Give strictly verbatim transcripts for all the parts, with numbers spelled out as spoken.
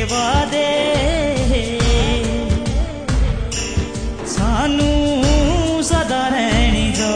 वादे सानू सदा रहने दा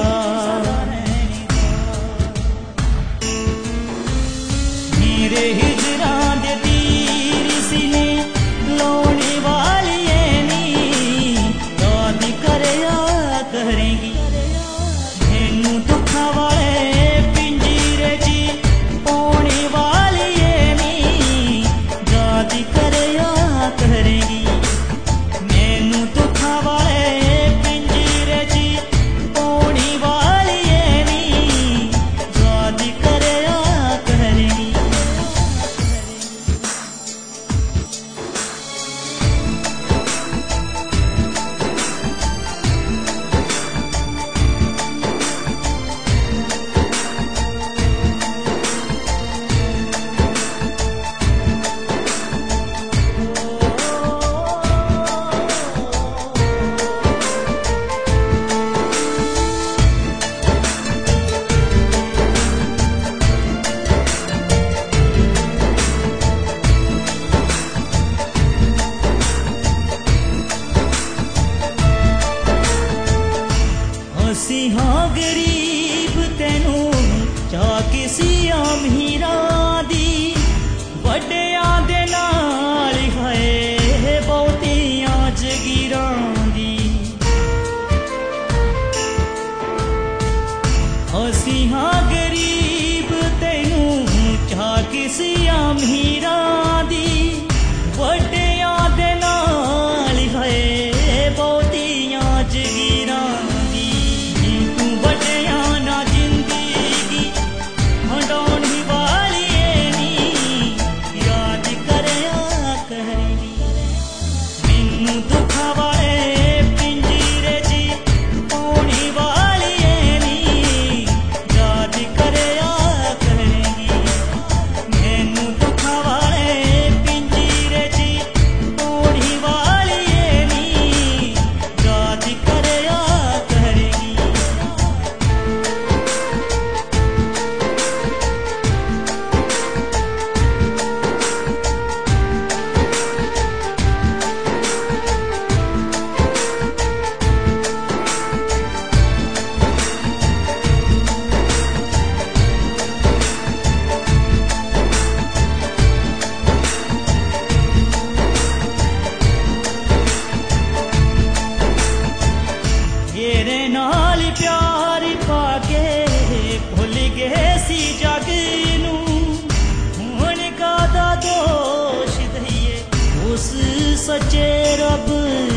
मेरे हिजरां दे तीर सीने लाने वाली नी दादी करया करेगी मैनू दुखा वाले पिंजीरे ची पाने वाली नी दादी करया करेगी मैनू दुखा वाले पिंजीरे ची पाने वाली नी दादी करया करेगी। असी हाँ गरीब तेनू चा किसी अमीरा दी वड्डियां दे नाल है बहुतियां जगीरां दी असी हाँ गरीब तेनू चा किसी अमीरा दी वड्डियां दे नाल है बहुतियां जगीरां तेरे नाल प्यार पाके भुल गए सी जग नू हुण कादा दोष दईए उस सच्चे रब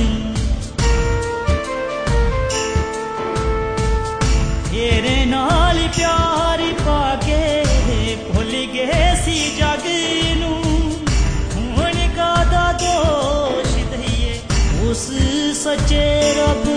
तेरे नाल प्यार पाके भुल गए सी जग नू हुण कादा दोष दईए उस सच्चे रब